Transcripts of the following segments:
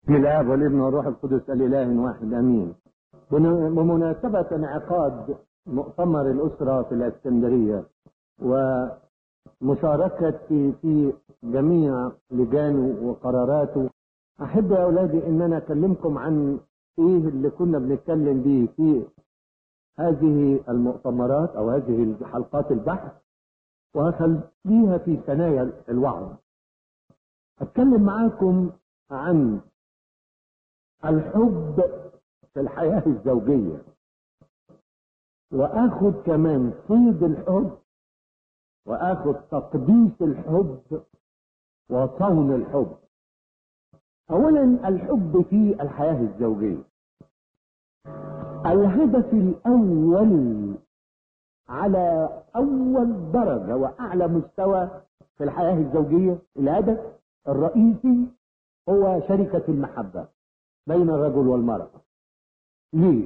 بسم الآب والابن والروح القدس الإله واحد أمين. بمناسبة انعقاد مؤتمر الأسرة في الإسكندرية ومشاركتي في جميع لجانه وقراراته، أحب يا أولادي إن أنا أكلمكم عن إيه اللي كنا بنتكلم به في هذه المؤتمرات أو هذه حلقات البحث، وهخليها في ثنايا الوعظ. أتكلم معاكم عن الحب في الحياة الزوجية، وآخذ كمان صيد الحب، وآخذ تقديس الحب وصون الحب. أولا الحب في الحياة الزوجية. الهدف الأول على أول درجة وأعلى مستوى في الحياة الزوجية، الهدف الرئيسي هو شركة المحبة بين الرجل والمرأة. ليه؟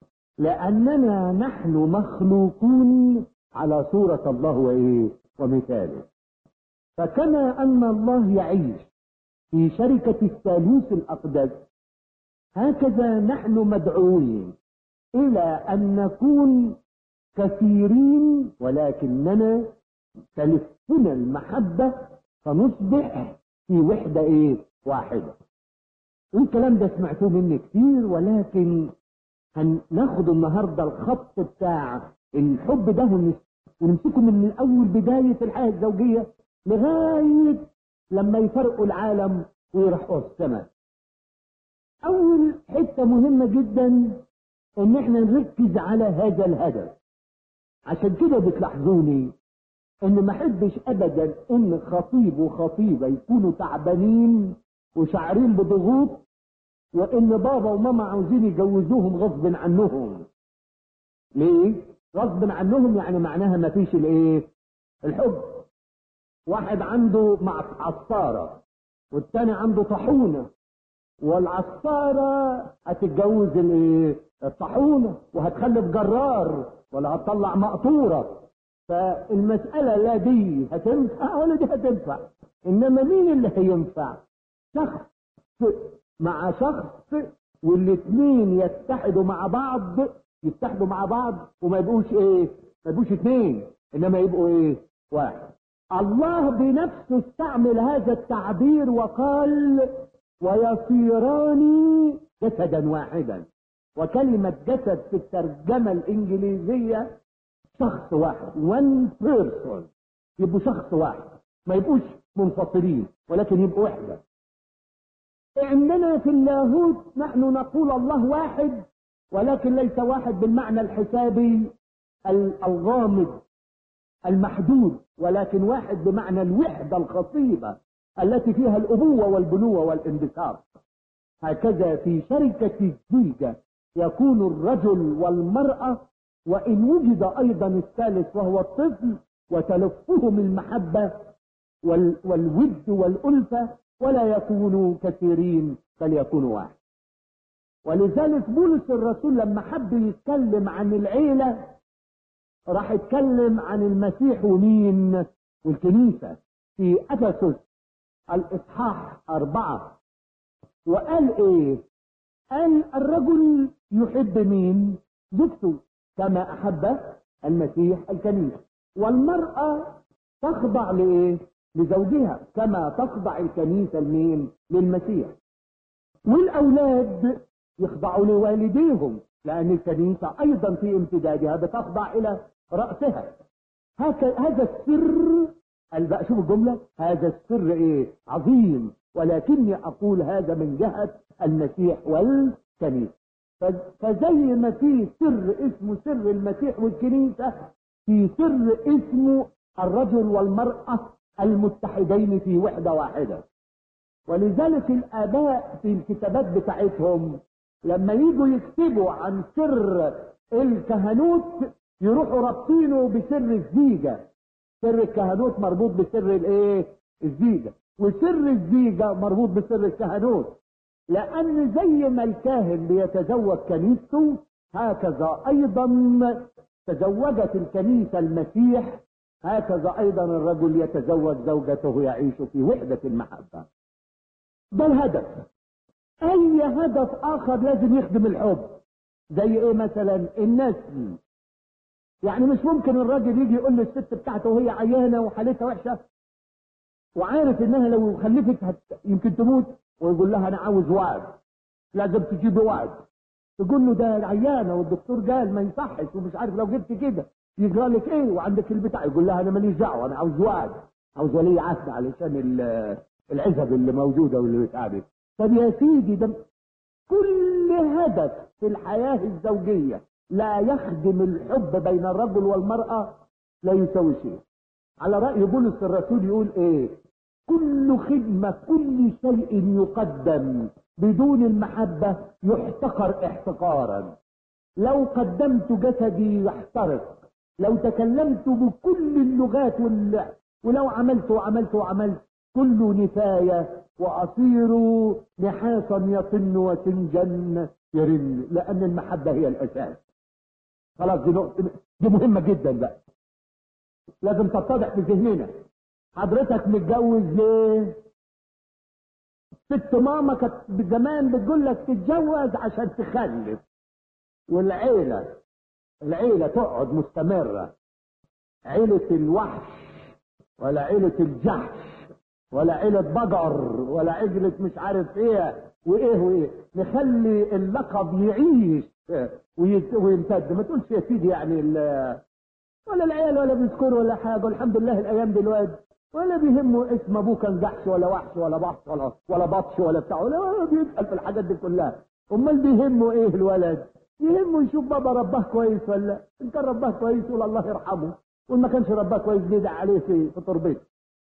لأننا نحن مخلوقون على صورة الله ومثاله. فكما أن الله يعيش في شركة الثالوث الأقدس، هكذا نحن مدعوين إلى أن نكون كثيرين ولكننا تلفنا المحبة فنصبح في وحدة واحدة. والكلام ده سمعتوه مني كتير، ولكن هناخد النهارده الخط بتاع الحب ده ونمسكه من اول بدايه الحياه الزوجيه لغايه لما يفرقوا العالم ويروحوا السماء. اول حته مهمه جدا ان احنا نركز على هذا الهدف. عشان كده بتلاحظوني ان ما احبش ابدا ان خطيب وخطيبه يكونوا تعبانين وشاعرين بضغوط، وان بابا وماما عاوزين يجوزوهم غصب عنهم. ليه؟ غصب عنهم يعني معناها ما فيش الحب. واحد عنده عصارة والتاني عنده طاحونة، والعصارة هتتجوز الطاحونة وهتخلف جرار ولا هتطلع مقطورة. فالمسألة لا دي هتنفع ولا دي هتنفع، انما مين اللي هينفع؟ شخص مع شخص، والاثنين يتحدوا مع بعض وما يبقوش ما يبقوش اثنين، انما يبقوا واحد. الله بنفسه استعمل هذا التعبير وقال ويصيران جسدا واحدا. وكلمة جسد في الترجمة الانجليزية شخص واحد، one person، يبقوا شخص واحد، ما يبقوش منفصلين ولكن يبقوا وحدة. عندنا في اللاهوت نحن نقول الله واحد، ولكن ليس واحد بالمعنى الحسابي الغامض المحدود، ولكن واحد بمعنى الوحدة الخطيبة التي فيها الأبوة والبنوة والانبساط. هكذا في شركة الزوجة يكون الرجل والمرأة، وإن وجد أيضا الثالث وهو الطفل، وتلفهم المحبة والود والألفة، ولا يكونوا كثيرين بل يكونوا واحد. ولذلك بولس الرسول لما حب يتكلم عن العيلة راح يتكلم عن المسيح ومين والكنيسة في أفسس الإصحاح 4، وقال قال الرجل يحب مين؟ زوجته كما أحب المسيح الكنيسة، والمرأة تخضع لزوجها كما تخضع الكنيسة للمسيح، والأولاد يخضعوا لوالديهم لأن الكنيسة أيضا في امتدادها بتخضع إلى رأسها. هذا السر، بقى شوف الجملة، هذا السر عظيم، ولكني أقول هذا من جهة المسيح والكنيسة. فزي ما في سر اسمه سر المسيح والكنيسة، في سر اسمه الرجل والمرأة المتحدين في وحدة واحدة. ولذلك الآباء في الكتابات بتاعتهم لما يجوا يكتبوا عن سر الكهنوت يروحوا رابطينه بسر الزيجة. سر الكهنوت مربوط بسر الزيجة، وسر الزيجة مربوط بسر الكهنوت. لأن زي ما الكاهن بيتزوج كنيسته، هكذا أيضا تزوجت الكنيسة المسيح، هكذا أيضا الرجل يتزوج زوجته يعيش في وحدة المحبة. ده الهدف. اي هدف اخر لازم يخدم الحب. زي ايه مثلا؟ النسل. يعني مش ممكن الراجل يجي يقول للست بتاعته وهي عيانه وحالتها وحشه وعارف انها لو خلفت يمكن تموت، ويقول لها انا عاوز وعد، لازم تجيبي وعد. تقول له ده عيانه والدكتور قال ما يصحش ومش عارف لو جبت كده يجرى لك ايه وعندك البتاع. يقول لها انا ماليش دعوه، انا عاوز وعد، عاوز ولي عهد علشان العزب اللي موجوده واللي بتعبد. طب يا سيدي، ده كل هدف في الحياه الزوجيه لا يخدم الحب بين الرجل والمراه لا يساوي شيء. على رأي بولس الرسول يقول ايه؟ كل خدمة، كل شيء يقدم بدون المحبة يحتقر احتقارا. لو قدمت جسدي يحترق، لو تكلمت بكل اللغات ولو عملت وعملت وعملت كل نفاية وأصير نحاسا يطن وسنجا يرن، لأن المحبة هي الأساس. خلاص، دي مهمة جدا بقى، لازم تتضح في ذهننا. حضرتك متجوز ليه؟ ست ماما كانت زمان بتقول لك تتجوز عشان تخلف، والعيلة تقعد مستمرة. عيلة الوحش ولا عيلة الجحش ولا عيلة بقر ولا عيلة مش عارف ايه وايه، نخلي اللقب يعيش ويمتد. ما تقولش يا سيدي يعني ولا العيال ولا بيذكروا ولا حاجه، والحمد لله الايام دلوقتي ولا بيهموا اسم ابوه كان جحش ولا وحش ولا بحش ولا بطش ولا بتاع، ولا بيسال في الحاجات دي كلها. امال بيهموا ايه الولد؟ يهموا يشوف بابا رباه كويس ولا ان كان رباه كويس يقول الله يرحمه، وان ما كانش رباه كويس بيدعي عليه في تربيته.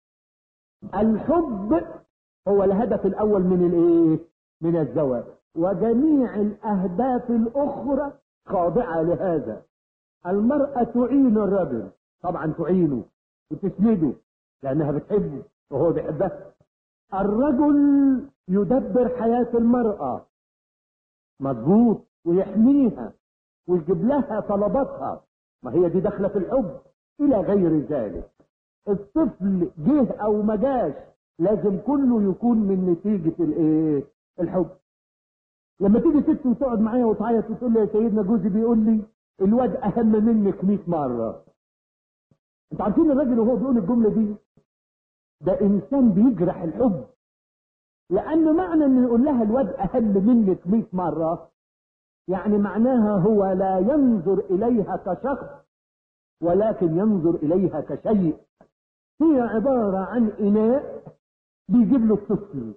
الحب هو الهدف الاول من الايه؟ من الزواج، وجميع الاهداف الاخرى خاضعه لهذا. المرأة تعين الرجل، طبعا تعينه وتسنده لأنها بتحبه وهو بيحبها. الرجل يدبر حياة المرأة مضبوط ويحميها ويجيب لها طلباتها، ما هي دي داخلة في الحب إلى غير ذلك. الطفل جه أو ما جاش لازم كله يكون من نتيجة الإيه؟ الحب. لما تيجي ست وتقعد معايا وتعيط وتقول لي يا سيدنا جوزي بيقول لي الواد اهم منك 100 مره. انتوا عارفين الراجل وهو بيقول الجمله دي ده انسان بيجرح الحب، لان معنى ان يقول لها الواد اهم منك 100 مره يعني معناها هو لا ينظر اليها كشخص ولكن ينظر اليها كشيء. هي عباره عن اناء بيجيب له الطفل،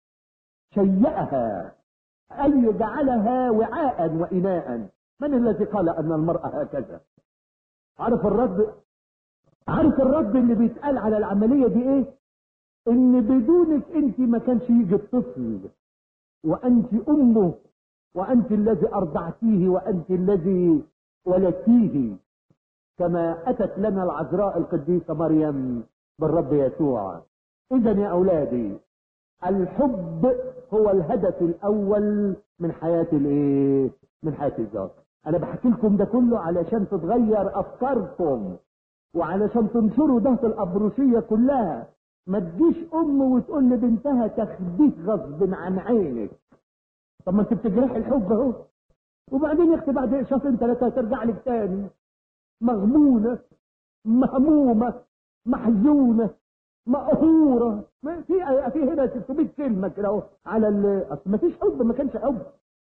شيئها اي جعلها وعاء واناء. من الذي قال ان المرأة هكذا؟ عارف الرد اللي بيتقال على العملية دي ايه؟ ان بدونك انت ما كانش يجي الطفل، وانت امه، وانت الذي ارضعتيه، وانت الذي ولدتيه، كما اتت لنا العذراء القديسة مريم بالرب يسوع. اذا يا اولادي، الحب هو الهدف الاول من حياة الايه؟ من حياة الزواج. انا بحكي لكم ده كله علشان تتغير افكاركم وعلشان تنشروا ده في الابروشية كلها. ما تجيش ام وتقول لبنتها تخديك غصب عن عينك. طب ما انت بتجرح الحب اهو، وبعدين يا اختي بعد شهرين ثلاثة ترجع لك تاني مغمونة مهمومة محزونة مقهورة. في هنا 600 كلمة كده اهو على اصل ما فيش حب، ما كانش حب.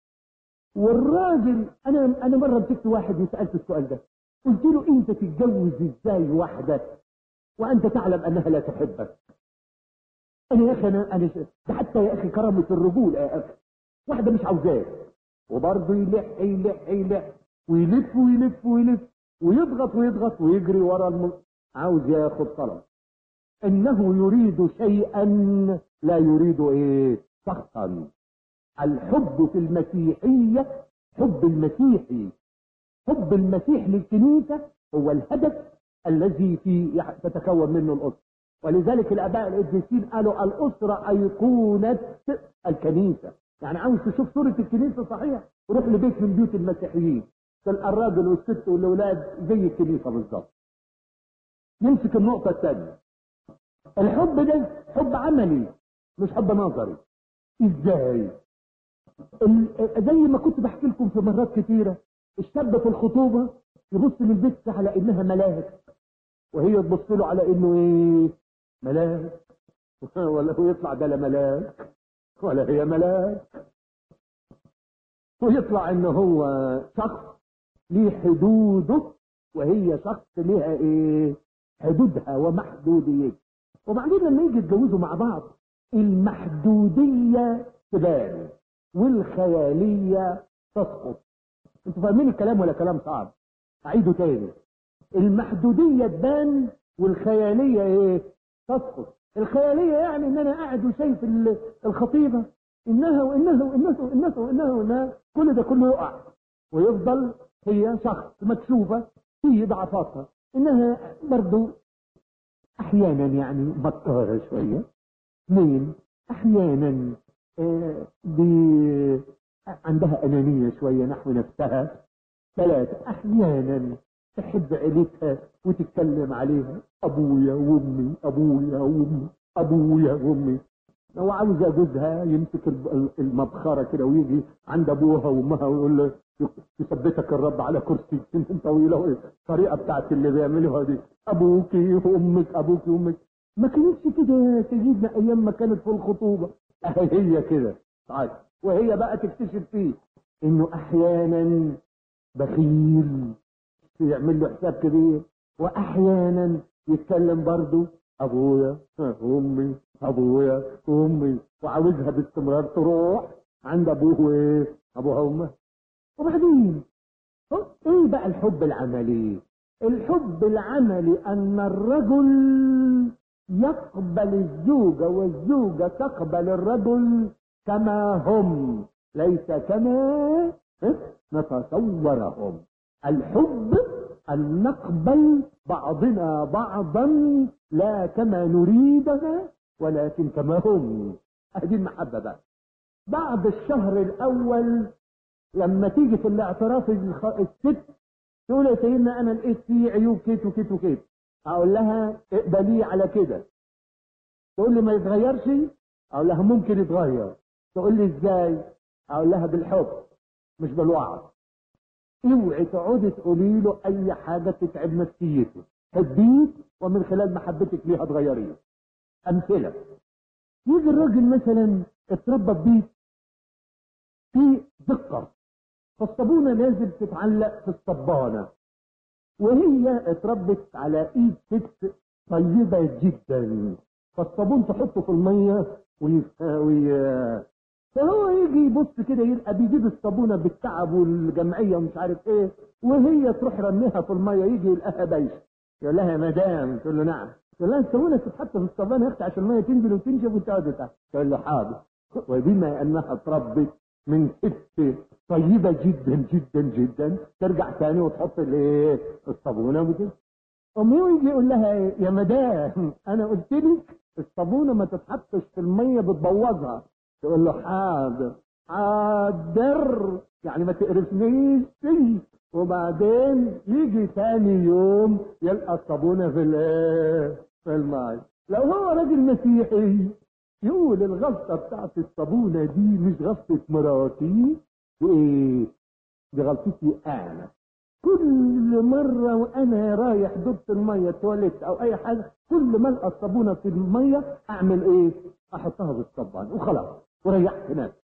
والراجل انا مره مسكت واحد وسالت السؤال ده، قلت له انت تتجوز ازاي واحده وانت تعلم انها لا تحبك؟ انا يا اخي انا ده حتى يا اخي كرامه الرجوله يا اخي، واحده مش عاوزاك وبرضه يلح ويلف ويلف ويلف ويضغط ويضغط ويجري ورا عاوز ياخد طلب. انه يريد شيئا لا يريد ايه؟ سخطا. الحب في المسيحية حب المسيحي، حب المسيح للكنيسة هو الهدف الذي تتكون منه الأسرة. ولذلك الآباء القديسين قالوا الأسرة أيقونة الكنيسة. يعني عاوز تشوف صورة الكنيسة صحيح، روح لبيت من بيوت المسيحيين تلقى الراجل والست والأولاد زي الكنيسة بالظبط. نمسك النقطة الثانية، الحب ده حب عملي مش حب نظري. ازاي؟ زي ما كنت بحكي لكم في مرات كتيرة، الشاب في الخطوبة يبص للبنت على انها ملاك، وهي تبص له على انه ايه؟ ملاك. ولا هو يطلع ده لا ملاك ولا هي ملاك، ويطلع ان هو شخص ليه حدوده وهي شخص ليها ايه؟ حدودها ومحدوديتها. وبعدين لما يجي يتجوزوا مع بعض المحدودية تبان والخيالية تسقط. انتوا فاهمين الكلام ولا كلام صعب؟ اعيده تاني. المحدودية تبان والخيالية ايه؟ تسقط. الخيالية يعني ان انا قاعد وشايف الخطيبة انها وانها وانها وانها وانها وانها، كل ده كله يقع، ويفضل هي شخص مكشوفة في ضعفاتها، انها برضو احيانا يعني بطارة شوية. اثنين، احيانا عندها انانية شوية نحو نفسها. ثلاثة، احيانا تحب عيلتها وتتكلم عليها ابويا وامي ابويا وامي ابويا وامي. لو عاوزة جوزها يمسك المبخرة كده ويجي عند ابوها وامها ويقول له يثبتك الرب على كرسي سنين طويلة. الطريقة بتاعت اللي بيعملوها دي، ابوكي وامك ابوكي وامك. ما كانتش كده سيدنا ايام ما كانت في الخطوبة. هي كده. طيب وهي بقى تكتشف فيه انه احيانا بخيل يعمل له حساب كبير، واحيانا يتكلم برضه ابويا وامي ابويا وامي، وعاوزها باستمرار تروح عند ابوه وايه؟ ابوها وامها. وبعدين ايه بقى الحب العملي؟ الحب العملي ان الرجل يقبل الزوجة والزوجة تقبل الرجل كما هم، ليس كما نتصورهم. الحب أن نقبل بعضنا بعضا لا كما نريدها ولكن كما هم. هذه المحبة بقى. بعد الشهر الأول لما تيجي في الاعتراف الست تقول يا سيدنا أنا لقيت فيه عيوب كيت وكيت وكيت، أقول لها اقبليه على كده. تقول لي ما يتغيرش، أقول لها ممكن يتغير. تقول لي ازاي؟ أقول لها بالحب مش بالوعظ. اوعي تقعدي تقولي له اي حاجه تتعب نفسيته، حبيه ومن خلال محبتك ليه هتغيريه. امثله، يجي الراجل مثلا اتربى في بيت في دقه، فالصابونه لازم تتعلق في الصبانه، وهي اتربت على ايد ست طيبه جدا، فالصابون تحطه في الميه فهو يجي يبص كده يلقى بيجيب الصابونه بالتعب والجمعيه ومش عارف ايه، وهي تروح رميها في الميه، يجي يلقاها بايشه. يقول لها يا مدام، تقول له نعم. تقول لها الصابونه تتحط في الصابونه يا اختي عشان الميه تنزل وتنشف وتقعد تحت. تقول له حاضر. وبما انها اتربت من ست طيبه جدا جدا جدا، ترجع تاني وتحط الايه؟ الصابونه وتنشف. امه يجي يقول لها يا مدام انا قلت لك الصابونه ما تتحطش في الميه بتبوظها. تقول له حاضر حاضر، يعني ما تقرفنيش فيه. وبعدين يجي ثاني يوم يلقى الصابونه في الماء. لو هو راجل مسيحي يقول الغلطه بتاعت الصابونه دي مش غلطه مراتي، وايه؟ دي غلطتي انا. كل مرة وأنا رايح ضبط المية تواليت أو أي حاجة، كل ما ألقى الصابونة في المية أعمل إيه؟ أحطها بالصبان وخلاص وريحت نفسي.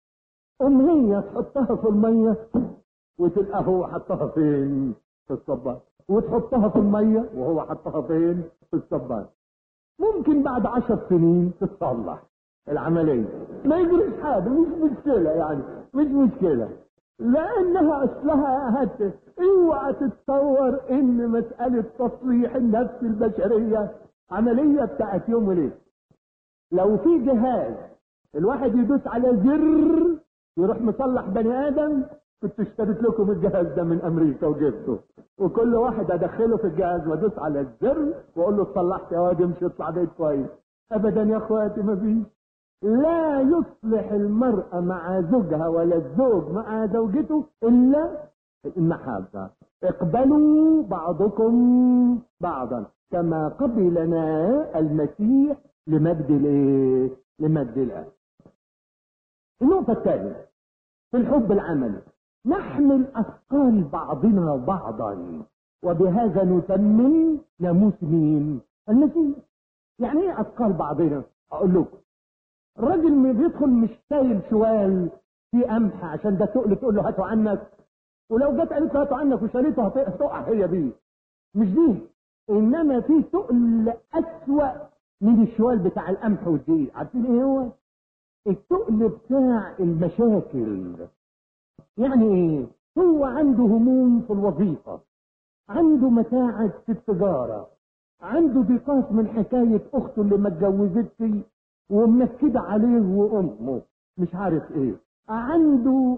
هي تحطها في المية وتلقى هو حطها فين؟ في الصبان. وتحطها في المية وهو حطها فين؟ في الصبان. ممكن بعد 10 سنين تتصلح العملية، ما يجريش حاجة، مش مشكلة يعني، مش مشكلة، لانها اصلها اوعى تتصور ان مسألة تصليح النفس البشرية عملية بتاعت يوم وليلة. لو في جهاز الواحد يدوس على زر يروح مصلح بني ادم، كنت اشتريت لكم الجهاز ده من امريكا وجبته، وكل واحد ادخله في الجهاز وادوس على الزر واقول له اتصلحت يا واد امشي اطلع بيت كويس. ابدا يا اخواتي ما فيش. لا يصلح المرأة مع زوجها ولا الزوج مع زوجته إلا المحبة. اقبلوا بعضكم بعضا كما قبلنا المسيح لمجد الايه؟ لمجد الآب. النقطة الثانية، في الحب العملي. نحمل اثقال بعضنا بعضا وبهذا نتمم ناموس مين؟ المسيح. يعني ايه اثقال بعضنا؟ اقول لكم، الراجل اللي بيدخل مش شايل شوال في قمح عشان ده تقل تقول له هاته عنك، ولو جت قالت له هاته عنك وشالته هتقع هي بيه، مش دي. انما في تقل اسوأ من الشوال بتاع القمح والدقيق. عارفين ايه هو؟ التقل بتاع المشاكل. يعني ايه؟ هو عنده هموم في الوظيفة، عنده متاعب في التجارة، عنده ضيقات من حكاية اخته اللي ما اتجوزتش ومنكدة عليه وامه مش عارف ايه، عنده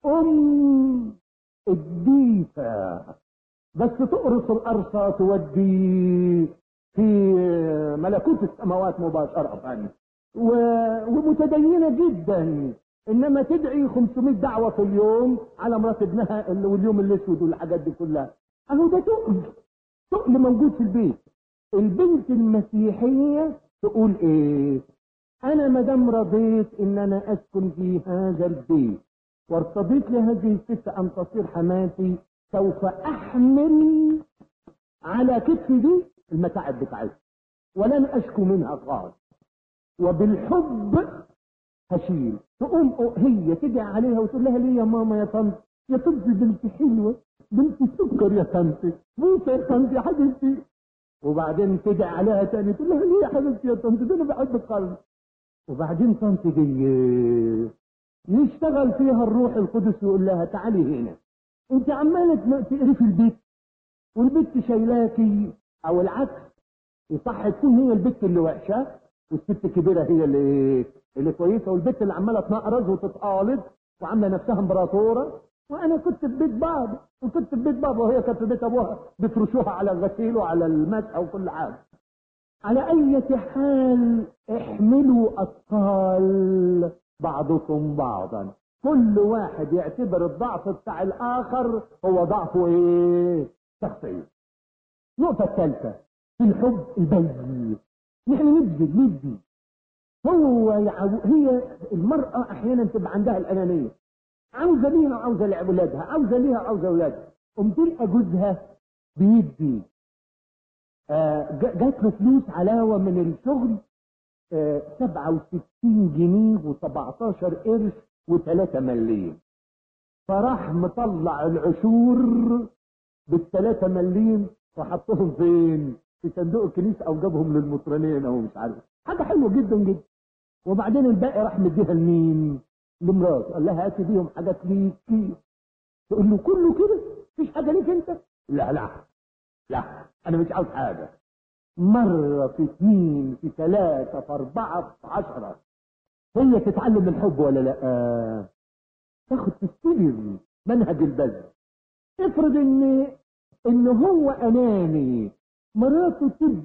الديفة بس تقرص القرصة تودي في ملكوت السماوات مباشرة، ومتدينة جدا، انما تدعي 500 دعوة في اليوم على مرات ابنها واليوم الاسود والحاجات دي كلها. اهو ده تقل موجود في البيت. البنت المسيحية تقول ايه؟ انا مدام رضيت ان انا اسكن في هذا البيت وارتضيت لهذه الست ان تصير حماتي، سوف احمل على كتفي دي المتاعب بتاعتي ولن اشكو منها خالص، وبالحب هشيل. تقوم هي تدعي عليها وتقول لها ليه يا ماما يا طنط، يا طنط بنت حلوه، بنت سكر يا طنط، بوسه يا طنط يا حبيبتي. وبعدين تدعي عليها تاني تقول لها ليه يا حبيبتي يا طنط، ده انا بحبك خالص. وبعدين طنط دي يشتغل فيها الروح القدس ويقول لها تعالي هنا، انت عماله تقري في البيت والبت شايلاكي، او العكس، يصح تكون هي البت اللي وحشه والست الكبيره هي اللي كويسه، والبت اللي عماله تنقرز وتتقالد وعامله نفسها امبراطوره. وانا كنت في بيت بابا وكنت في بيت بابا وهي كانت في بيت ابوها بيفرشوها على الغسيل وعلى المسح وكل حاجه. على اي حال احملوا اثقال بعضكم بعضا، كل واحد يعتبر الضعف بتاع الاخر هو ضعفه ايه؟ شخصي. النقطه الثالثه في الحب البيت، نحن ندي هي المرأة احيانا تبقى عندها الانانية، عاوزة ليها وعاوزة لأولادها، عاوزة ليها وعاوزة أولادها، تلقى جوزها بيدي جات له فلوس علاوة من الشغل 67 جنيه و17 قرش و3 مليم، فراح مطلع العشور بال3 مليم وحطهم فين؟ في صندوق الكنيسة او جابهم للمطرانين او مش عارف، حاجة حلوة جدا جدا. وبعدين الباقي راح مديها لمين؟ لمراته، قال لها هاتي بيهم حاجات ليكي. تقول له كله كده؟ مفيش حاجة ليك انت؟ لا انا مش عاوز حاجة. مرة في 2 في 3 في 4 في 10 هي تتعلم الحب ولا لا؟ تاخد تستلم منهج البذل. افرض ان هو اناني، مراته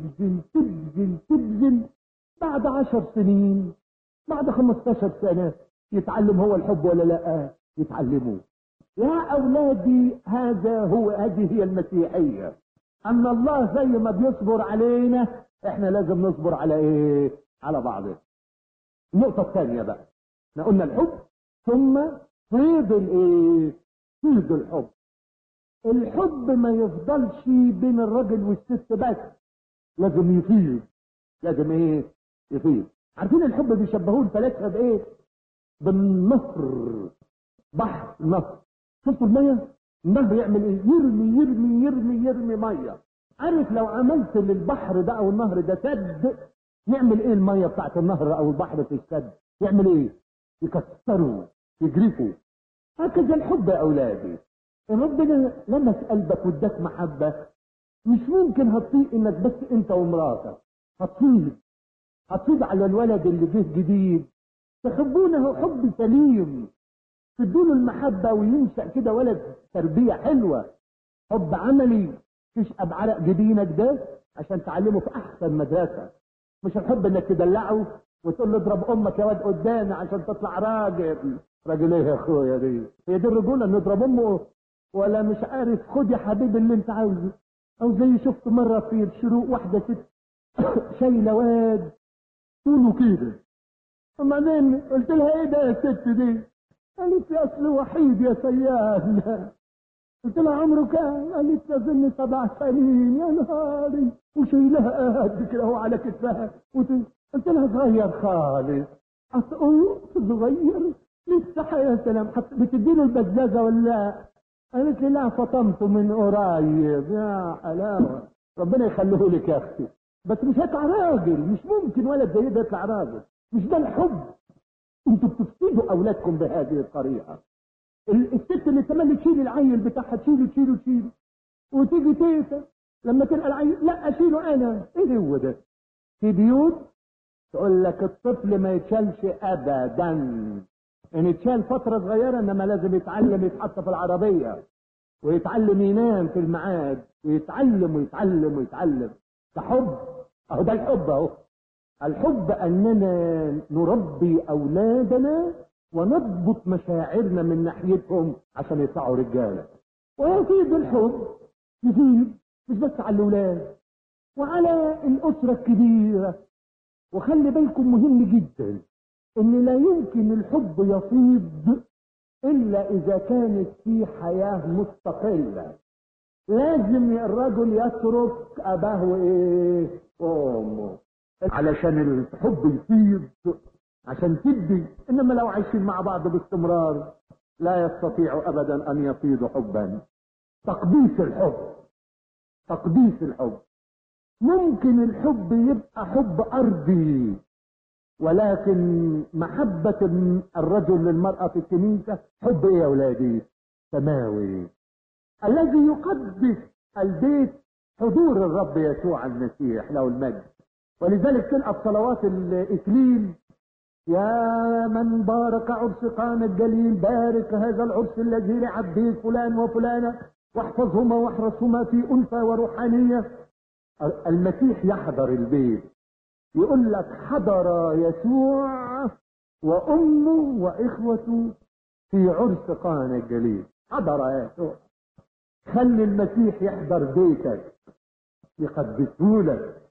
تبذل بعد 10 سنين بعد 15 سنة يتعلم هو الحب ولا لا؟ يتعلمه. يا اولادي هذه هي المسيحية، ان الله زي ما بيصبر علينا احنا لازم نصبر على ايه؟ على بعضنا. النقطة الثانية بقى، احنا قلنا الحب ثم فيض الايه؟ فيض الحب. الحب ما يفضلش بين الرجل والست بس، لازم يفيض. لازم ايه؟ يفيض. عارفين الحب بيشبهوه الفلاسفه بايه؟ بالنهر، بحر نهر. شفتوا الميه؟ النهر يعمل ايه؟ يرمي يرمي يرمي يرمي ميه. عارف لو عملت للبحر ده او النهر ده سد، يعمل ايه الميه بتاعت النهر او البحر في السد؟ يعمل ايه؟ يكسروا يجرفوا. هكذا الحب يا اولادي، ربنا لمس قلبك واداك محبه، مش ممكن هتطيق انك بس انت ومراتك، هتفيض على الولد اللي جه جديد، تحبونه حب سليم، تدوله المحبة وينشأ كده ولد تربية حلوة، حب عملي تشقى بعرق جبينك ده عشان تعلمه في أحسن مدرسة. مش الحب انك تدلعه وتقول له اضرب امك يا واد قدامي عشان تطلع راجل. راجل ايه يا اخويا دي؟ هي دي الرجولة نضرب امه؟ ولا مش عارف خد يا حبيبي اللي انت عاوزه. او زي شفت مرة في الشروق واحدة ست شايلة واد طوله كده، وبعدين قلت لها ايه ده يا ست دي؟ قالت لي اصل وحيد يا سيان. قلت لها عمره كام؟ قالت لي اظن 7 سنين. يا نهاري، وشيلها قد كده هو على كتفها. قلت لها صغير خالص. اقول صغير لسه يا سلام، بتديله البزازه ولا لا؟ قالت لي لا، فطمته من قريب. يا حلاوه، ربنا يخليه لك يا اختي. بس مش هيطلع راجل، مش ممكن ولد زي ده يطلع راجل، مش ده الحب. انتوا بتفسدوا اولادكم بهذه الطريقه. الست اللي تملي تشيل العيل بتاعها، تشيله وتيجي تيتا لما تلقى العيل لا اشيله انا. ايه هو ده؟ في بيوت تقول لك الطفل ما يتشالش ابدا، ان يتشال فتره صغيره، انما لازم يتعلم يتحط في العربيه ويتعلم ينام في الميعاد ويتعلم. ده حب. اهو ده الحب اهو. الحب اننا نربي اولادنا ونضبط مشاعرنا من ناحيتهم عشان يطلعوا رجاله. ويفيد الحب، يفيد مش بس على الاولاد وعلى الاسره الكبيره. وخلي بالكم مهم جدا ان لا يمكن الحب يفيض الا اذا كانت في حياه مستقله. لازم الرجل يترك اباه وايه وامه علشان الحب يفيض، عشان تدي. انما لو عايشين مع بعض باستمرار لا يستطيع ابدا ان يفيض حبا. تقديس الحب. ممكن الحب يبقى حب ارضي، ولكن محبة الرجل للمرأة في الكنيسة حب ايه يا ولادي؟ سماوي. الذي يقدس البيت حضور الرب يسوع المسيح له المجد. ولذلك تلقى في صلوات الإكليل: يا من بارك عرس قانا الجليل، بارك هذا العرس الذي لعبده فلان وفلانة، واحفظهما واحرسهما في ألفة وروحانية. المسيح يحضر البيت، يقول لك حضر يسوع وأمه وإخوته في عرس قانا الجليل. حضر يسوع. خلي المسيح يحضر بيتك، يقدسهولك.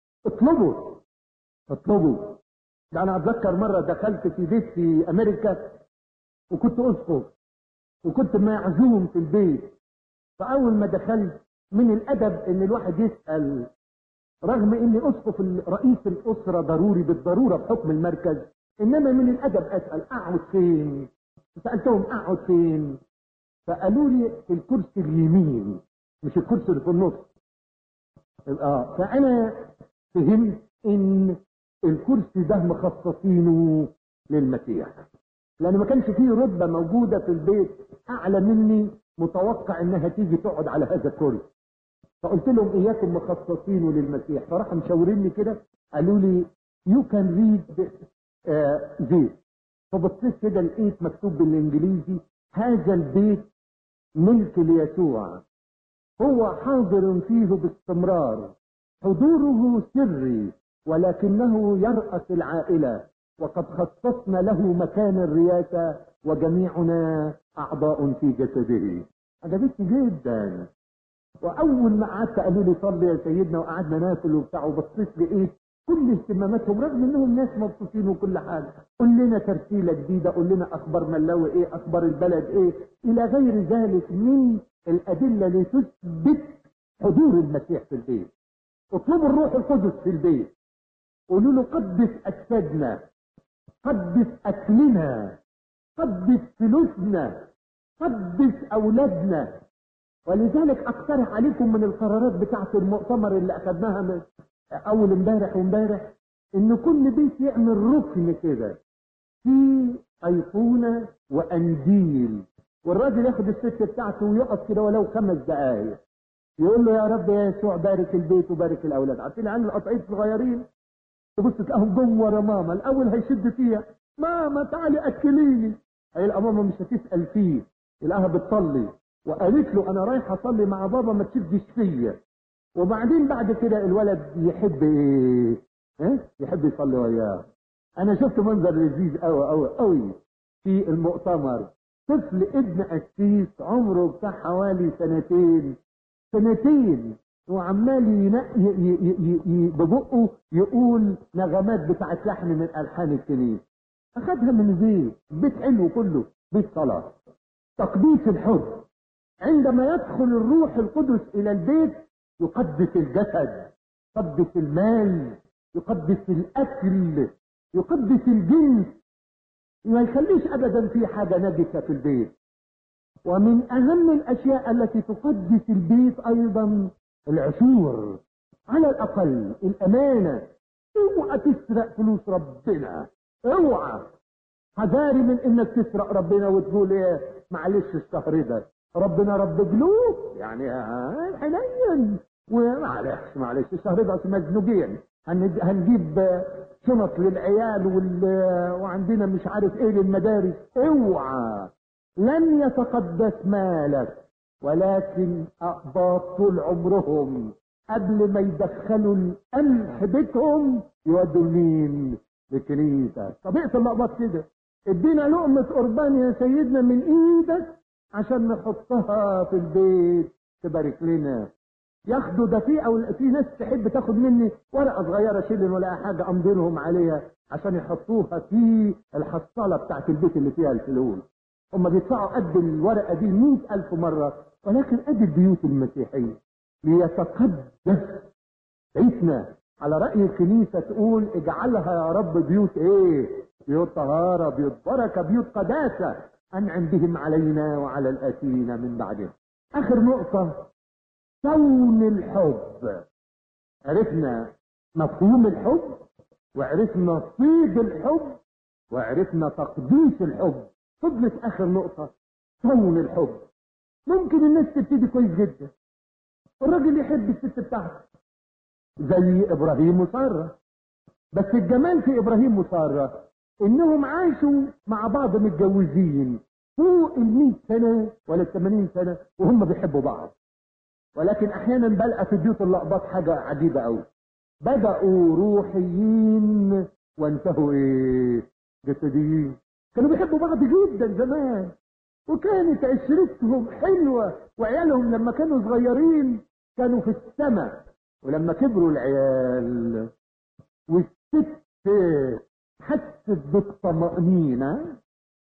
اطلبوا. انا اتذكر مره دخلت في بيت في امريكا وكنت اسقف وكنت معزوم في البيت. فاول ما دخلت من الادب ان الواحد يسال، رغم اني اسقف رئيس الاسره ضروري بالضروره بحكم المركز، انما من الادب اسال اقعد فين. سالتهم اقعد فين، فقالوا لي في الكرسي اليمين مش الكرسي اللي في النص. فانا فهمت ان الكرسي ده مخصصينه للمسيح، لان ما كانش فيه رتبه موجوده في البيت اعلى مني متوقع انها تيجي تقعد على هذا الكرسي. فقلت لهم اياكم مخصصينه للمسيح. فراحوا مشاوريني كده، قالوا لي يو كان ريد ذيس. فبصيت كده لقيت مكتوب بالانجليزي: هذا البيت ملك ليسوع، هو حاضر فيه باستمرار، حضوره سري ولكنه يرأس العائلة، وقد خصصنا له مكان الرياسة وجميعنا أعضاء في جسده. عجبتني جدا. وأول ما قعدت قالوا لي صلي يا سيدنا، وقعدنا ناكل وبتاع، وبصيت لقيت كل اهتماماتهم رغم انهم ناس مبسوطين وكل حاجه. قول لنا ترتيله جديده، قول لنا اخبار ملاوي ايه، اخبار البلد ايه، الى غير ذلك من الادله لتثبت حضور المسيح في البيت. اطلبوا الروح القدس في البيت. قولوا له قدس اجسادنا، قدس اكلنا، قدس فلوسنا، قدس اولادنا. ولذلك اقترح عليكم من القرارات بتاعه المؤتمر اللي اخذناها من اول امبارح وامبارح، ان كل بيت يعمل ركن كده في ايقونه وانديل، والراجل ياخد الست بتاعته ويقف كده ولو 5 دقائق يقول له يا رب يا يسوع بارك البيت وبارك الاولاد. عارفين عن القطعين الصغيرين تبص تلاقيهم جوه ورا ماما، الاول هيشد فيها: ماما تعالي اكليني. هيلاقي ماما مش هتسال فيه، يلاقيها بتصلي وقالت له انا رايحه اصلي مع بابا ما تشدش فيا. وبعدين بعد كده الولد يحب ايه؟ يحب يصلي وياه. انا شفت منظر لذيذ قوي قوي قوي في المؤتمر. طفل ابن قسيس عمره بتاع حوالي سنتين وعمال ينقي ببقه يقول نغمات بتاعت لحن من الحان الكنيسه. اخدها من بيت حلو كله، بالصلاة. تقديس الحب، عندما يدخل الروح القدس الى البيت يقدس الجسد، يقدس المال، يقدس الاكل، يقدس الجنس، ما يخليش ابدا في حاجة نجسة في البيت. ومن اهم الاشياء التي تقدس البيت ايضا العشور، على الاقل الامانة. اوعى تسرق فلوس ربنا، اوعى. حذاري من انك تسرق ربنا وتقول ايه معلش الشهر ده ربنا رب قلوب، يعني حنين ومعلش الشهر ده مزنوقين، هنجيب شنط للعيال وعندنا مش عارف ايه للمدارس. اوعى، لن يتقدس مالك، ولكن اقباط طول عمرهم قبل ما يدخلوا القمح بيتهم يودوا مين؟ للكنيسة. طبيعة الأقباط كده، ادينا لقمة قربان يا سيدنا من ايدك عشان نحطها في البيت تبارك لنا. ياخدوا دقيقة، او في ناس تحب تاخد مني ورقة صغيرة شيلن ولا حاجة امضي لهم عليها عشان يحطوها في الحصالة بتاعت البيت اللي فيها الفلوس. هم بيدفعوا قد الورقة دي 100,000 مرة، ولكن قد البيوت المسيحية ليتقدس بيتنا. على رأي الكنيسة تقول اجعلها يا رب بيوت ايه؟ بيوت طهارة، بيوت بركة، بيوت قداسة انعم بهم علينا وعلى الاتينا من بعدهم. اخر نقطة، كون الحب. عرفنا مفهوم الحب، وعرفنا صيد الحب، وعرفنا تقديس الحب. فضلت اخر نقطة، كون الحب. ممكن الناس تبتدي كويس جدا، الراجل يحب الست بتاعته زي ابراهيم وسارة، بس الجمال في ابراهيم وسارة انهم عاشوا مع بعض متجوزين فوق 100 سنة ولا 80 سنة وهم بيحبوا بعض. ولكن احيانا بلقى في بيوت اللقبات حاجة عجيبة قوي، بدأوا روحيين وانتهوا ايه؟ جسديين. كانوا بيحبوا بعض جدا زمان، وكانت عشرتهم حلوة، وعيالهم لما كانوا صغيرين كانوا في السماء، ولما كبروا العيال والست حست بالطمأنينة،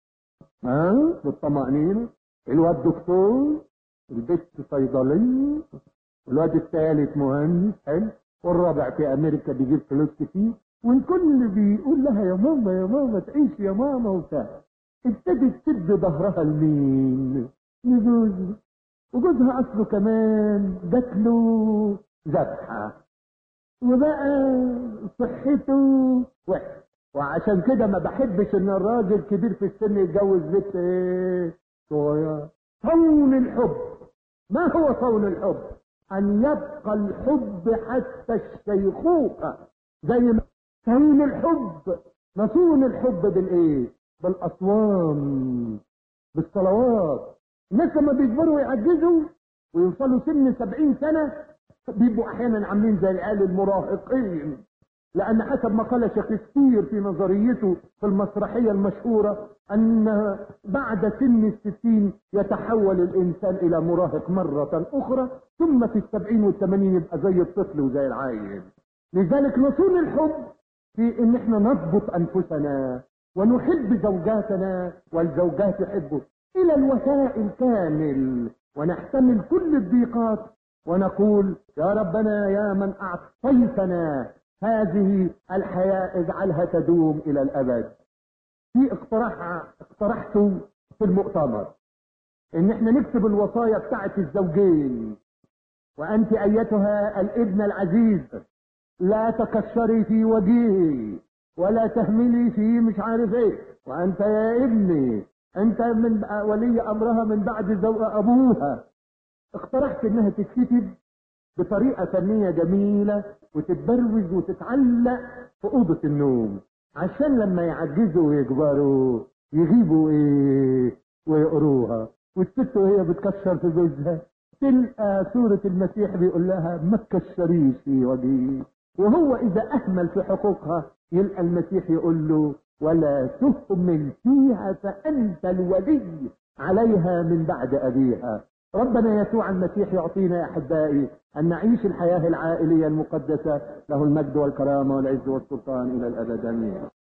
بالطمأنينة. الواد دكتور، البنت صيدلية، الواد الثالث مهندس حلو، والرابع في امريكا بيجيب فلوس كتير، والكل بيقول لها يا ماما يا ماما تعيش يا ماما وبتاع. ابتدت تدي ظهرها لمين؟ لجوزها، وجوزها اصله كمان جات له ذبحه، وبقى صحته وحشه. وعشان كده ما بحبش ان الراجل كبير في السن يتجوز بنت ايه صغيره. صون الحب. ما هو صون الحب؟ ان يبقى الحب حتى الشيخوخه. زي ما صون الحب، نصون الحب بالايه؟ بالاصوام، بالصلوات. الناس لما بيكبروا يعجزوا ويوصلوا سن 70 سنة بيبقوا احيانا عاملين زي العيال المراهقين، لان حسب ما قال شكسبير في نظريته في المسرحية المشهورة ان بعد سن 60 يتحول الانسان الى مراهق مرة اخرى، ثم في 70 و80 يبقى زي الطفل وزي العيل. لذلك نصون الحب في ان احنا نضبط انفسنا ونحب زوجاتنا والزوجات يحبوا الى الوفاء الكامل، ونحتمل كل الضيقات ونقول يا ربنا يا من اعطيتنا هذه الحياة اجعلها تدوم الى الابد. في اقترحته في المؤتمر ان احنا نكتب الوصايا بتاعت الزوجين. وانت ايتها الابنة العزيز لا تكشري في وجهي ولا تهملي في مش عارف ايه، وانت يا ابني انت من ولي امرها من بعد ابوها. اقترحت انها تتكتب بطريقة فنية جميلة وتتبروز وتتعلق في اوضة النوم، عشان لما يعجزوا ويكبروا يغيبوا ايه ويقروها. والست وهي بتكشر في جوزها تلقى صورة المسيح بيقول لها ما تكشريش في وجهي، وهو اذا اهمل في حقوقها يلقى المسيح يقول له ولا تهمل فيها فانت الولي عليها من بعد ابيها. ربنا يسوع المسيح يعطينا يا احبائي ان نعيش الحياة العائلية المقدسة، له المجد والكرامة والعز والسلطان الى الابد. امين.